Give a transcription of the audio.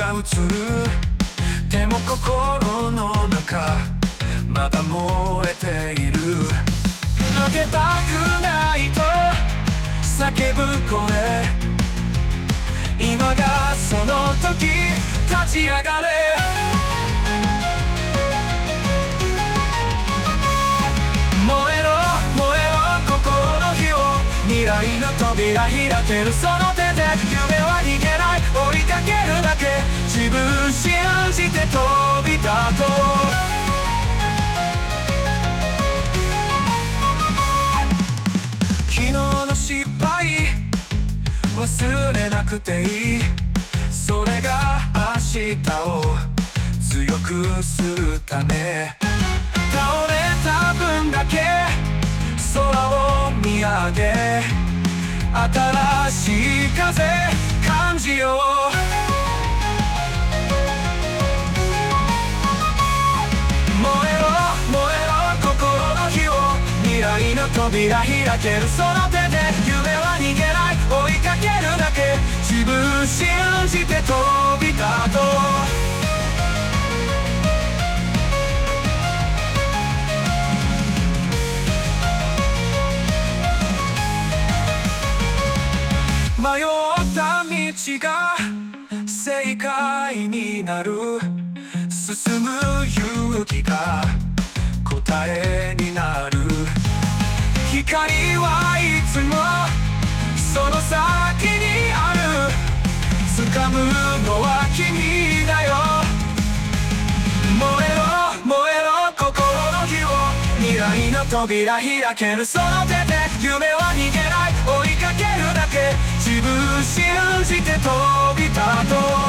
が映る。でも心の中まだ燃えている。抜けたくないと叫ぶ声、今がその時、立ち上がれ。燃えろ燃えろ心の火を、未来の扉開けるその手で、夢は逃げない追いかけるだけ、自分信じて飛び立とう。昨日の失敗忘れなくていい、それが明日を強くするため。倒れた分だけ空を見上げ、新しい風感じよう。燃えろ燃えろ心の火を、未来の扉開けるその手で、夢は逃げない追いかけるだけ、自分信じて飛び立とう。迷った道が正解になる、進む勇気が答えになる。光はいつもその先にある、掴むのは君だよ。燃えろ燃えろ心の火を、未来の扉開けるその手で、夢は逃げない追いかけるだけ、自分信じて飛び立とう。